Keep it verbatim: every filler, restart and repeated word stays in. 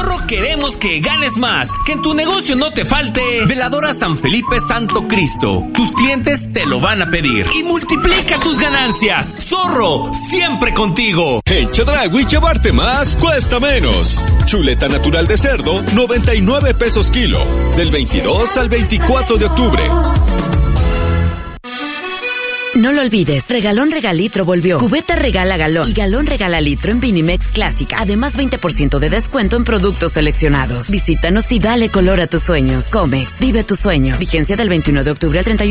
Zorro queremos que ganes más, que en tu negocio no te falte. Veladora San Felipe Santo Cristo. Tus clientes te lo van a pedir. Y multiplica tus ganancias. Zorro, siempre contigo. En Chedraui llevarte más cuesta menos. Chuleta natural de cerdo, noventa y nueve pesos kilo. Del veintidós al veinticuatro de octubre. No lo olvides, Regalón Regalitro volvió. Cubeta regala galón y galón regala litro en Vinimex Classic. Además, veinte por ciento de descuento en productos seleccionados. Visítanos y dale color a tus sueños. Comex, vive tu sueño. Vigencia del veintiuno de octubre al treinta y uno